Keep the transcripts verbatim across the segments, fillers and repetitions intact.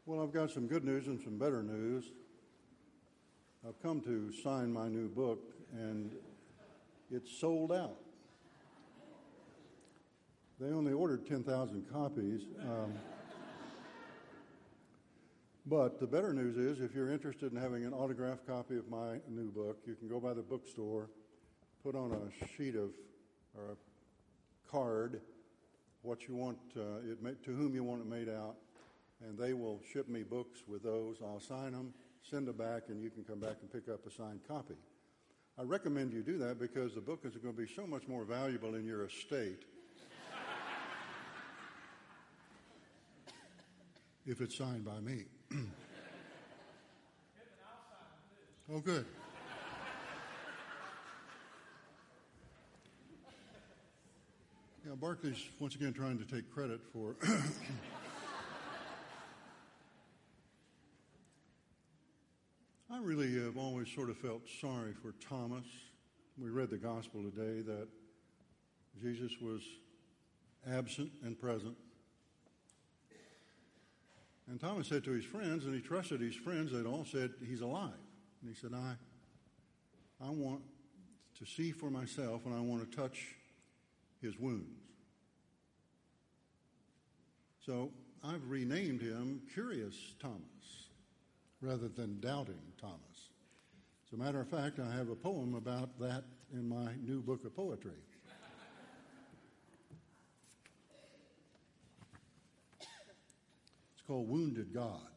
Well, I've got some good news and some better news. I've come to sign my new book, and it's sold out. They only ordered ten thousand copies. Um, but the better news is, if you're interested in having an autographed copy of my new book, you can go by the bookstore, put on a sheet of, or a card, what you want, uh, it may, to whom you want it made out, and they will ship me books with those. I'll sign them, send them back, and you can come back and pick up a signed copy. I recommend you do that because the book is going to be so much more valuable in your estate if it's signed by me. Oh, good. Yeah, Barclay's once again trying to take credit for I really have always sort of felt sorry for Thomas. We read the gospel today that Jesus was absent and present. And Thomas said to his friends, and he trusted his friends, they'd all said, he's alive. And he said, I, I want to see for myself, and I want to touch his wounds. So I've renamed him Curious Thomas, rather than Doubting Thomas. As a matter of fact, I have a poem about that in my new book of poetry. It's called Wounded God.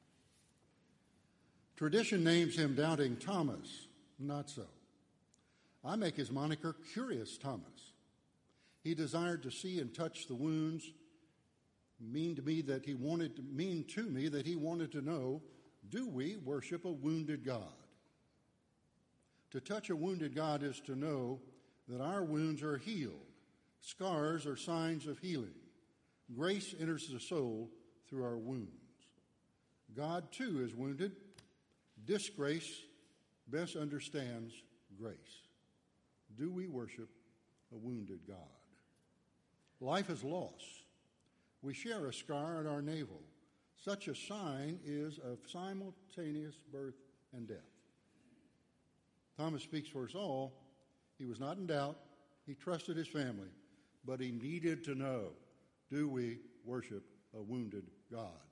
Tradition names him Doubting Thomas. Not so. I make his moniker Curious Thomas. He desired to see and touch the wounds, mean to me that he wanted to mean to me that he wanted to know, do we worship a wounded God? To touch a wounded God is to know that our wounds are healed. Scars are signs of healing. Grace enters the soul through our wounds. God, too, is wounded. Disgrace best understands grace. Do we worship a wounded God? Life is loss. We share a scar at our navel. Such a sign is of simultaneous birth and death. Thomas speaks for us all. He was not in doubt. He trusted his family. But he needed to know, do we worship a wounded God?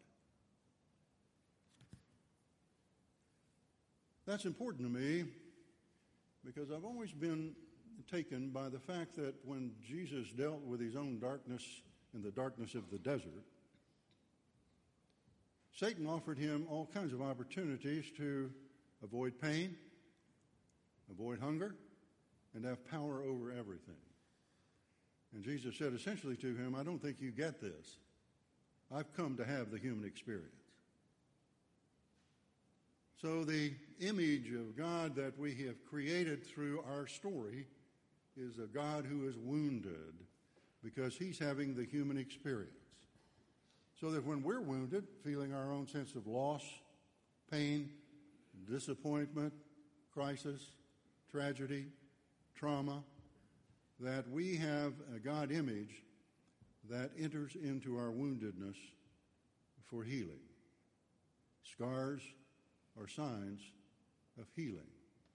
That's important to me because I've always been taken by the fact that when Jesus dealt with his own darkness in the darkness of the desert, Satan offered him all kinds of opportunities to avoid pain, avoid hunger, and have power over everything. And Jesus said essentially to him, I don't think you get this. I've come to have the human experience. So the image of God that we have created through our story is a God who is wounded because he's having the human experience. So that when we're wounded, feeling our own sense of loss, pain, disappointment, crisis, tragedy, trauma, that we have a God image that enters into our woundedness for healing. Scars are signs of healing.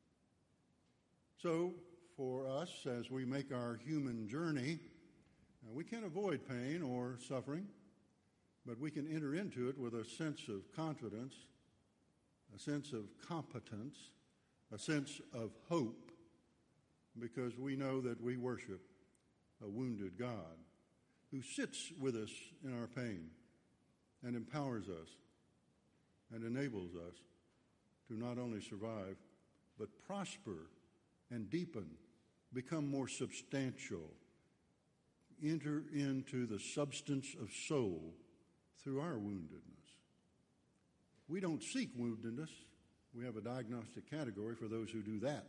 So, for us, as we make our human journey, uh, we can't avoid pain or suffering, but we can enter into it with a sense of confidence, a sense of competence, a sense of hope, because we know that we worship a wounded God who sits with us in our pain and empowers us and enables us to not only survive, but prosper and deepen, become more substantial, enter into the substance of soul through our woundedness. We don't seek woundedness. We have a diagnostic category for those who do that.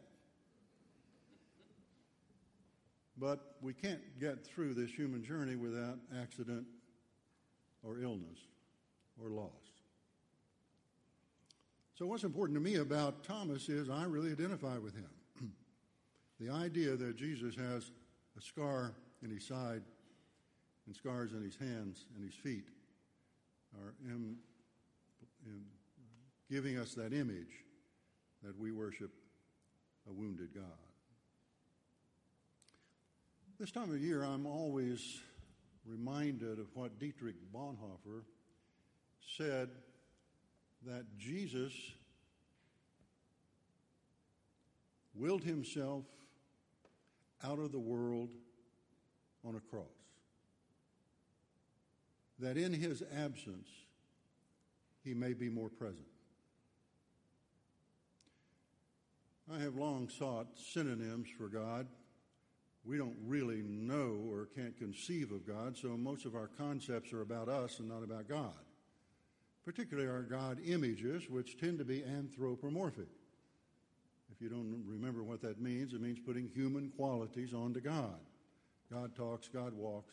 But we can't get through this human journey without accident or illness or loss. So what's important to me about Thomas is I really identify with him. The idea that Jesus has a scar in his side and scars in his hands and his feet are in giving us that image that we worship a wounded God. This time of year, I'm always reminded of what Dietrich Bonhoeffer said, that Jesus willed himself out of the world on a cross. That in his absence, he may be more present. I have long sought synonyms for God. We don't really know or can't conceive of God, so most of our concepts are about us and not about God. Particularly our God images, which tend to be anthropomorphic. If you don't remember what that means, it means putting human qualities onto God. God talks, God walks.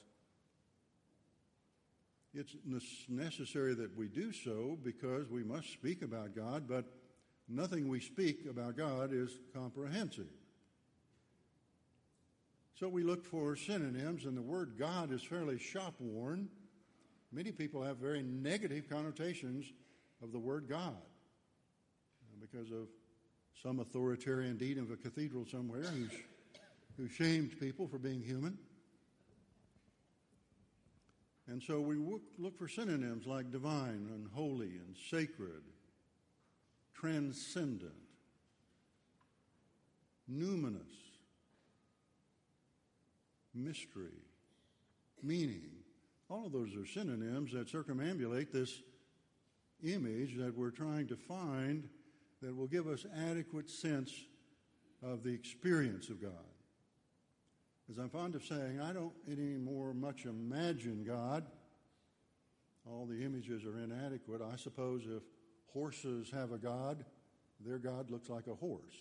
It's necessary that we do so because we must speak about God, but nothing we speak about God is comprehensive. So we look for synonyms, and the word God is fairly shop-worn. Many people have very negative connotations of the word God because of some authoritarian dean of a cathedral somewhere who's, who shamed people for being human. And so we look for synonyms like divine and holy and sacred, transcendent, numinous, mystery, meaning. All of those are synonyms that circumambulate this image that we're trying to find that will give us adequate sense of the experience of God. As I'm fond of saying, I don't anymore much imagine God. All the images are inadequate. I suppose if horses have a God, their God looks like a horse.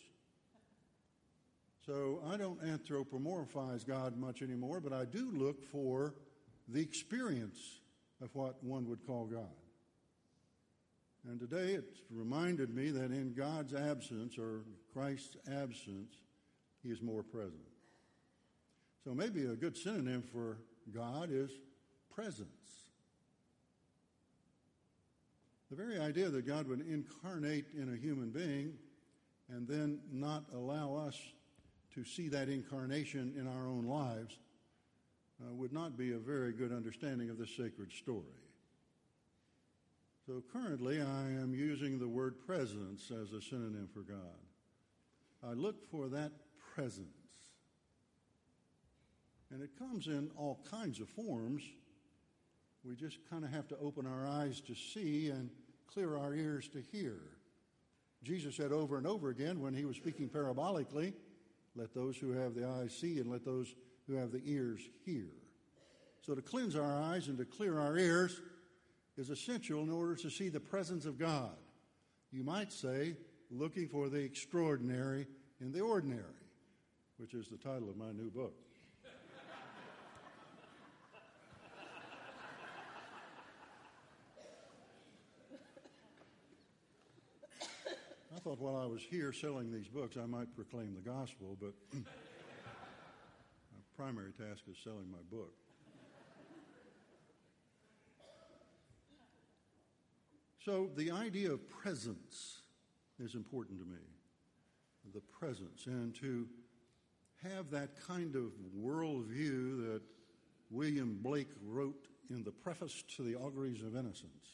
So I don't anthropomorphize God much anymore, but I do look for the experience of what one would call God. And today it's reminded me that in God's absence, or Christ's absence, he is more present. So maybe a good synonym for God is presence. The very idea that God would incarnate in a human being and then not allow us to see that incarnation in our own lives uh, would not be a very good understanding of this sacred story. So currently I am using the word presence as a synonym for God. I look for that presence. And it comes in all kinds of forms. We just kind of have to open our eyes to see and clear our ears to hear. Jesus said over and over again when he was speaking parabolically, let those who have the eyes see and let those who have the ears hear. So to cleanse our eyes and to clear our ears is essential in order to see the presence of God. You might say, looking for the extraordinary in the ordinary, which is the title of my new book. I thought while I was here selling these books, I might proclaim the gospel, but my primary task is selling my book. So the idea of presence is important to me, the presence, and to have that kind of worldview that William Blake wrote in the preface to the Auguries of Innocence.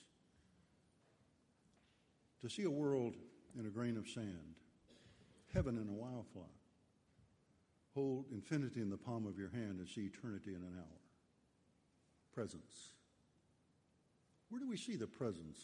To see a world in a grain of sand, heaven in a wildflower, hold infinity in the palm of your hand and see eternity in an hour. Presence. Where do we see the presence?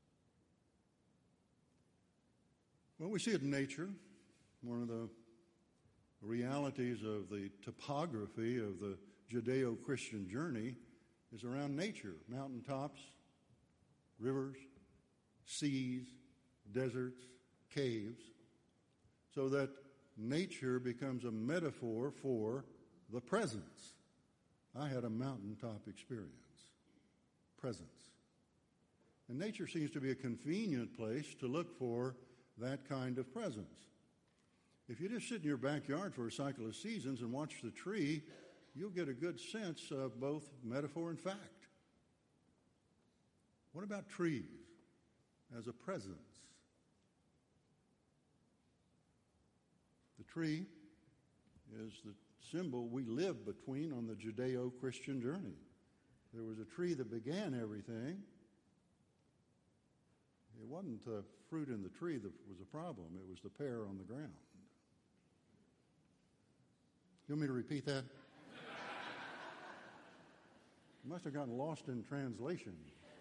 Well, we see it in nature. One of the realities of the topography of the Judeo-Christian journey is around nature. Mountaintops, rivers, seas, deserts, caves, so that nature becomes a metaphor for the presence. I had a mountaintop experience. Presence. And nature seems to be a convenient place to look for that kind of presence. If you just sit in your backyard for a cycle of seasons and watch the tree, you'll get a good sense of both metaphor and fact. What about trees? as a presence. The tree is the symbol we live between on the Judeo-Christian journey. There was a tree that began everything. It wasn't the fruit in the tree that was a problem. It was the pear on the ground. You want me to repeat that? You must have gotten lost in translation.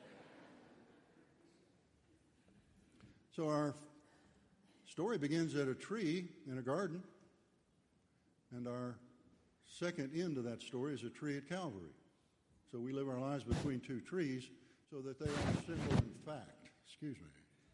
So our story begins at a tree in a garden, and our second end of that story is a tree at Calvary. So we live our lives between two trees so that they are symbol and fact. Excuse me.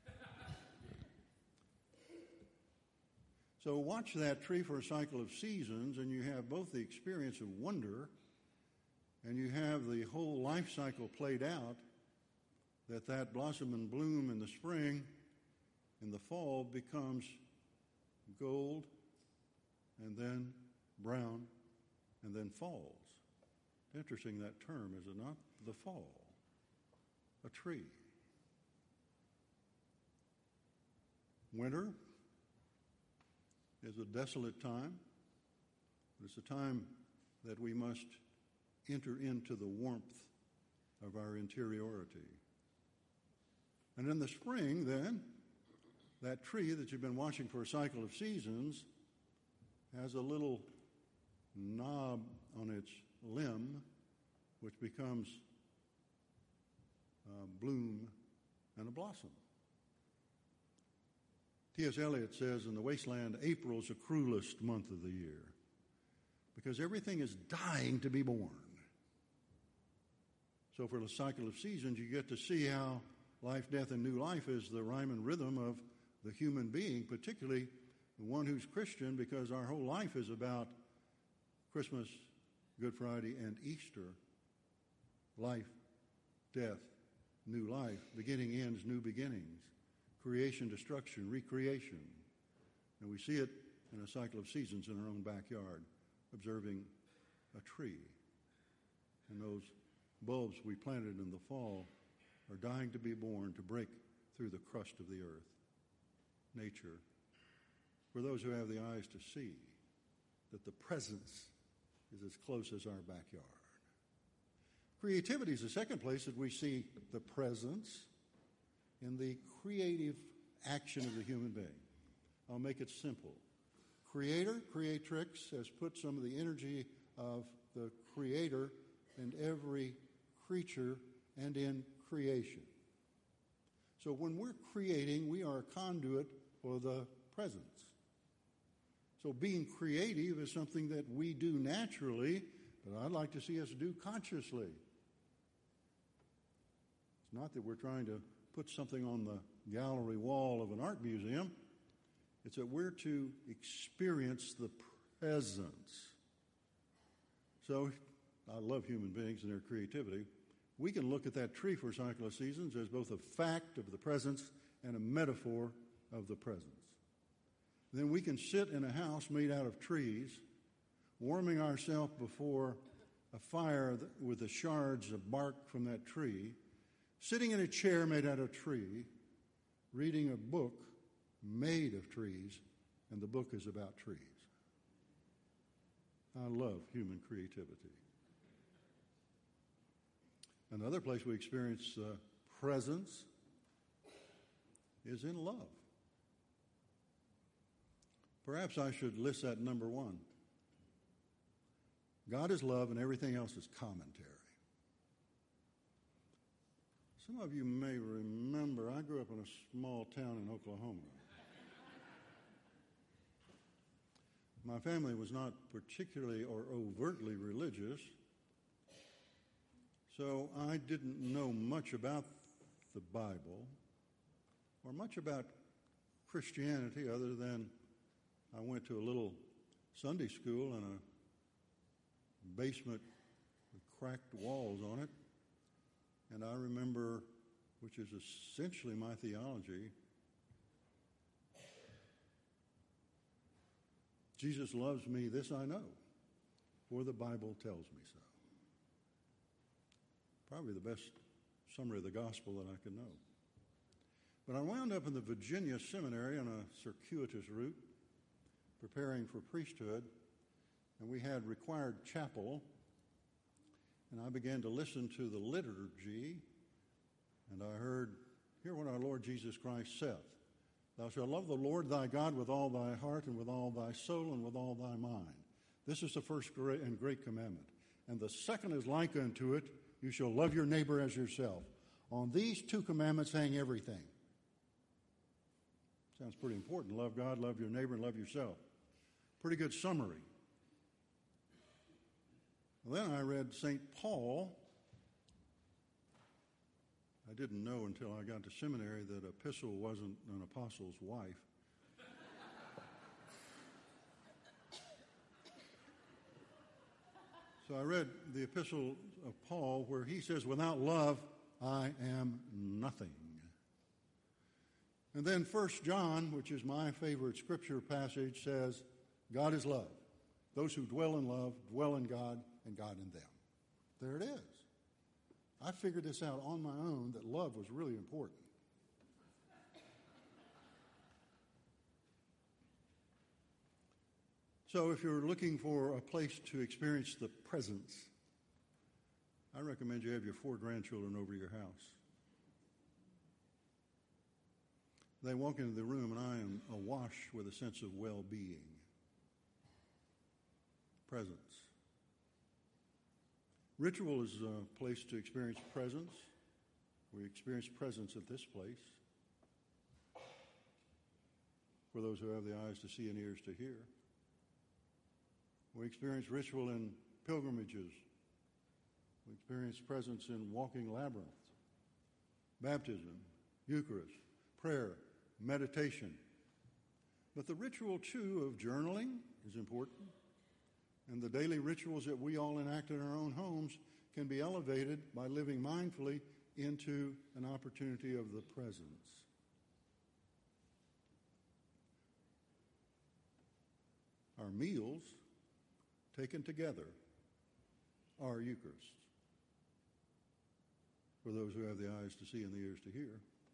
So watch that tree for a cycle of seasons, and you have both the experience of wonder and you have the whole life cycle played out, that that blossom and bloom in the spring, in the fall, becomes gold and then brown and then falls. Interesting, that term, is it not? The fall. A tree. Winter is a desolate time. It's a time that we must enter into the warmth of our interiority. And in the spring, then, that tree that you've been watching for a cycle of seasons has a little knob on its limb, which becomes a bloom and a blossom. T S Eliot says in The Wasteland, April is the cruelest month of the year because everything is dying to be born. So for the cycle of seasons, you get to see how life, death, and new life is the rhyme and rhythm of the human being, particularly the one who's Christian, because our whole life is about Christmas, Good Friday, and Easter. Life, death, new life, beginning, ends, new beginnings, creation, destruction, recreation. And we see it in a cycle of seasons in our own backyard, observing a tree. And those bulbs we planted in the fall are dying to be born, to break through the crust of the earth. Nature, for those who have the eyes to see that the presence is as close as our backyard. Creativity is the second place that we see the presence in the creative action of the human being. I'll make it simple. Creator, creatrix, has put some of the energy of the Creator in every creature and in creation. So when we're creating, we are a conduit for the presence. So being creative is something that we do naturally, but I'd like to see us do consciously. It's not that we're trying to put something on the gallery wall of an art museum. It's that we're to experience the presence. So I love human beings and their creativity. We can look at that tree for a cycle of seasons as both a fact of the presence and a metaphor of the presence. Then we can sit in a house made out of trees, warming ourselves before a fire with the shards of bark from that tree, sitting in a chair made out of tree, reading a book made of trees, and the book is about trees. I love human creativity. Another place we experience uh, presence is in love. Perhaps I should list that number one. God is love and everything else is commentary. Some of you may remember, I grew up in a small town in Oklahoma. My family was not particularly or overtly religious, so I didn't know much about the Bible or much about Christianity other than I went to a little Sunday school in a basement with cracked walls on it. And I remember, which is essentially my theology, Jesus loves me, this I know, for the Bible tells me so. Probably the best summary of the gospel that I could know. But I wound up in the Virginia Seminary on a circuitous route, preparing for priesthood, and we had required chapel, and I began to listen to the liturgy, and I heard, hear what our Lord Jesus Christ saith. Thou shalt love the Lord thy God with all thy heart and with all thy soul and with all thy mind. This is the first great and great commandment. And the second is like unto it, you shall love your neighbor as yourself. On these two commandments hang everything. Sounds pretty important. Love God, love your neighbor, and love yourself. Pretty good summary. Well, then I read Saint Paul. I didn't know until I got to seminary that epistle wasn't an apostle's wife. So I read the epistle of Paul where he says, without love, I am nothing. And then First John, which is my favorite scripture passage, says, God is love. Those who dwell in love dwell in God and God in them. There it is. I figured this out on my own that love was really important. So if you're looking for a place to experience the presence, I recommend you have your four grandchildren over your house. They walk into the room and I am awash with a sense of well-being. Presence. Ritual is a place to experience presence. We experience presence at this place. For those who have the eyes to see and ears to hear. We experience ritual in pilgrimages. We experience presence in walking labyrinth, baptism, Eucharist, prayer, meditation. But the ritual, too, of journaling is important. And the daily rituals that we all enact in our own homes can be elevated by living mindfully into an opportunity of the presence. Our meals, taken together, are Eucharist. For those who have the eyes to see and the ears to hear.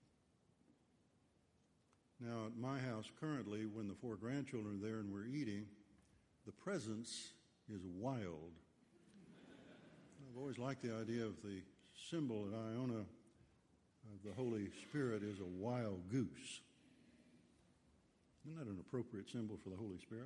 Now, at my house currently, when the four grandchildren are there and we're eating, the presence is wild. I've always liked the idea of the symbol at Iona of the Holy Spirit is a wild goose. Isn't that an appropriate symbol for the Holy Spirit?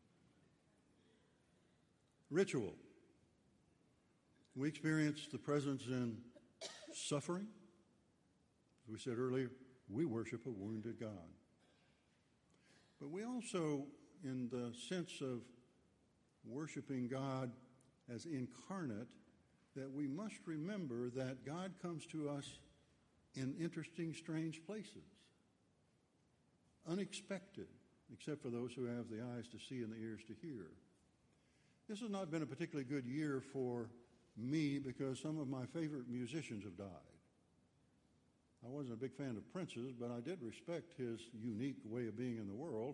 Ritual. We experience the presence in suffering. As we said earlier, we worship a wounded God. But we also, in the sense of worshiping God as incarnate, that we must remember that God comes to us in interesting, strange places. Unexpected, except for those who have the eyes to see and the ears to hear. This has not been a particularly good year for me because some of my favorite musicians have died. I wasn't a big fan of Prince's, but I did respect his unique way of being in the world.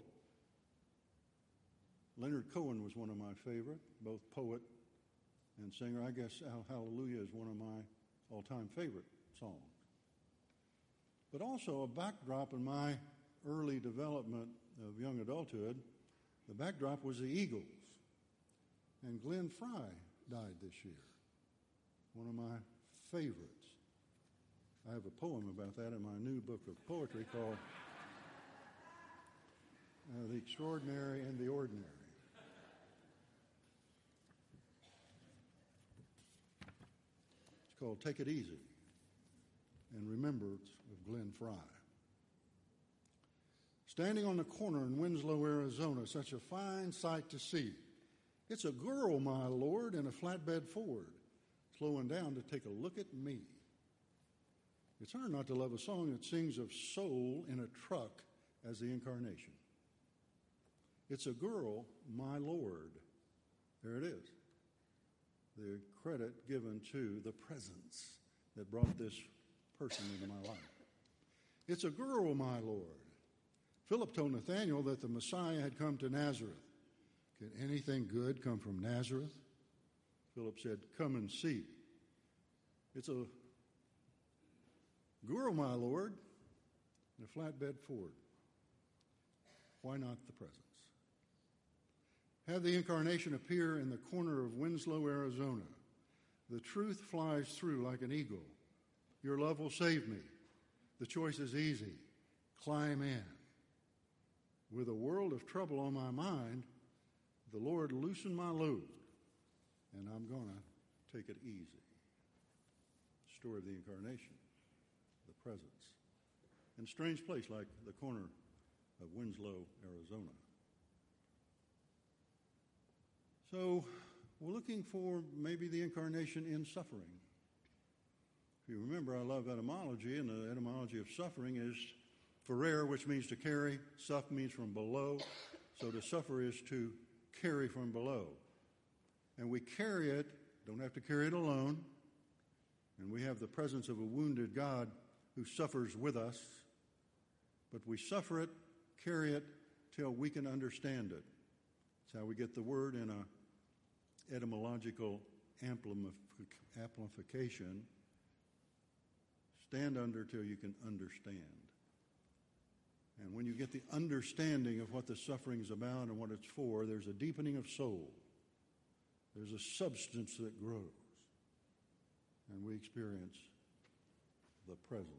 Leonard Cohen was one of my favorite, both poet and singer. I guess Hallelujah is one of my all-time favorite songs. But also a backdrop in my early development of young adulthood, the backdrop was the Eagles. And Glenn Fry died this year, one of my favorites. I have a poem about that in my new book of poetry called uh, The Extraordinary and the Ordinary. It's called Take It Easy, in remembrance of Glenn Fry. Standing on the corner in Winslow, Arizona, such a fine sight to see. It's a girl, my Lord, in a flatbed Ford, slowing down to take a look at me. It's hard not to love a song that sings of soul in a truck as the incarnation. It's a girl, my Lord. There it is. The credit given to the presence that brought this person into my life. It's a girl, my Lord. Philip told Nathanael that the Messiah had come to Nazareth. Can anything good come from Nazareth? Philip said, come and see. It's a girl, my Lord. in a flatbed Ford. Why not the presence? Have the incarnation appear in the corner of Winslow, Arizona. The truth flies through like an eagle. Your love will save me. The choice is easy. Climb in. With a world of trouble on my mind, the Lord loosened my load, and I'm going to take it easy. Story of the incarnation, the presence. In a strange place like the corner of Winslow, Arizona. So we're looking for maybe the incarnation in suffering. If you remember, I love etymology, and the etymology of suffering is ferere, which means to carry. Suff means from below. So to suffer is to carry from below. And we carry it, don't have to carry it alone. And we have the presence of a wounded God who suffers with us. But we suffer it, carry it, till we can understand it. That's how we get the word in a etymological amplification. Stand under till you can understand. And when you get the understanding of what the suffering is about and what it's for, there's a deepening of soul. There's a substance that grows. And we experience the presence.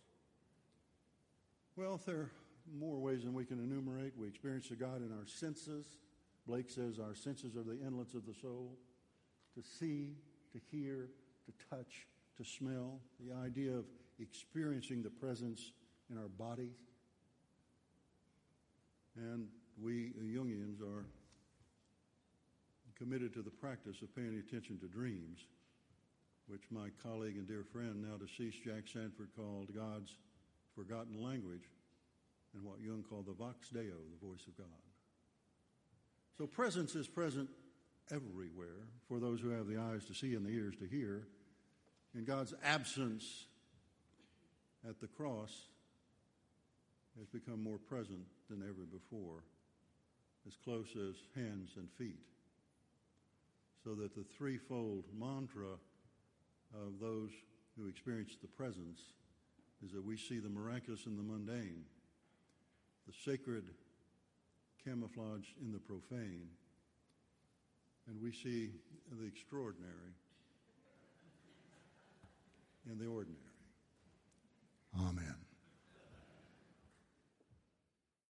Well, there are more ways than we can enumerate. We experience the God in our senses. Blake says our senses are the inlets of the soul. To see, to hear, to touch, to smell. The idea of experiencing the presence in our bodies. And we Jungians are committed to the practice of paying attention to dreams, which my colleague and dear friend, now deceased Jack Sanford, called God's forgotten language, and what Jung called the vox deo, the voice of God. So presence is present everywhere for those who have the eyes to see and the ears to hear. And God's absence at the cross has become more present than ever before, as close as hands and feet. So that the threefold mantra of those who experience the presence is that we see the miraculous in the mundane, the sacred camouflaged in the profane, and we see the extraordinary in the ordinary. Amen.